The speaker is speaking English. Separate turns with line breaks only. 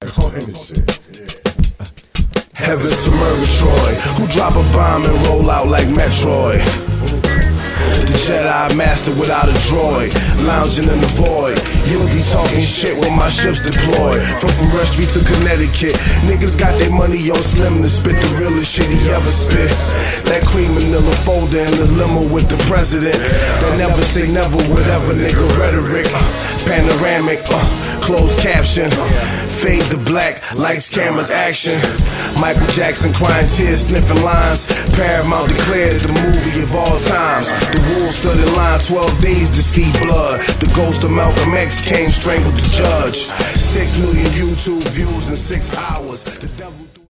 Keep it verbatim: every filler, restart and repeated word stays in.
Heavens to Murgatroyd, who drop a bomb and roll out like Metroid. The Jedi master without a droid, lounging in the void. You'll be talking shit when my ship's deployed. From Forest Street to Connecticut, niggas got their money on Slim to spit the realest shit he ever spit. That cream manila folder in the limo with the president. That never say never, whatever nigga rhetoric. Uh, panoramic, uh, closed caption. Uh, fade to black, lights, cameras, action. Michael Jackson crying tears, sniffing lines. Paramount declared the movie of all times. The wolves stood in line twelve days to see blood. The ghost of Malcolm X came, strangled the judge. Six million YouTube views in six hours.